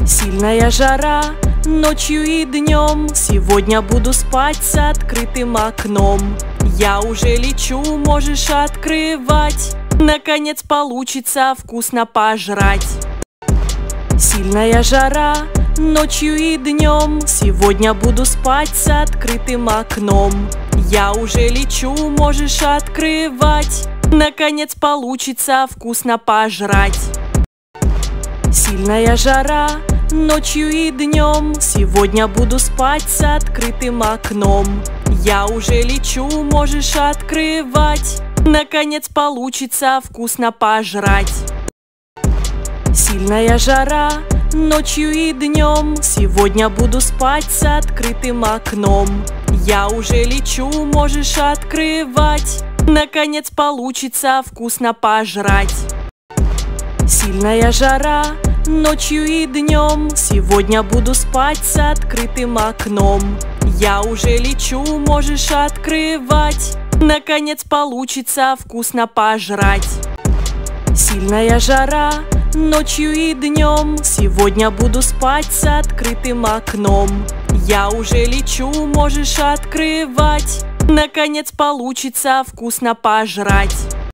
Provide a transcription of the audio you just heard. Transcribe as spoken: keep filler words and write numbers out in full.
Сильная жара ночью и днем, сегодня буду спать с открытым окном. Я уже лечу, можешь открывать, наконец получится вкусно пожрать. Сильная жара ночью и днем, сегодня буду спать с открытым окном. Я уже лечу, можешь открывать, наконец получится вкусно пожрать. Сильная жара ночью и днем, сегодня буду спать с открытым окном. Я уже лечу, можешь открывать, наконец получится вкусно пожрать. Сильная жара ночью и днем, сегодня буду спать с открытым окном. Я уже лечу, можешь открывать, наконец получится вкусно пожрать. Сильная жара ночью и днем, сегодня буду спать с открытым окном. Я уже лечу, можешь открывать, наконец получится вкусно пожрать. Сильная жара ночью и днем, сегодня буду спать с открытым окном. Я уже лечу, можешь открывать, наконец получится вкусно пожрать.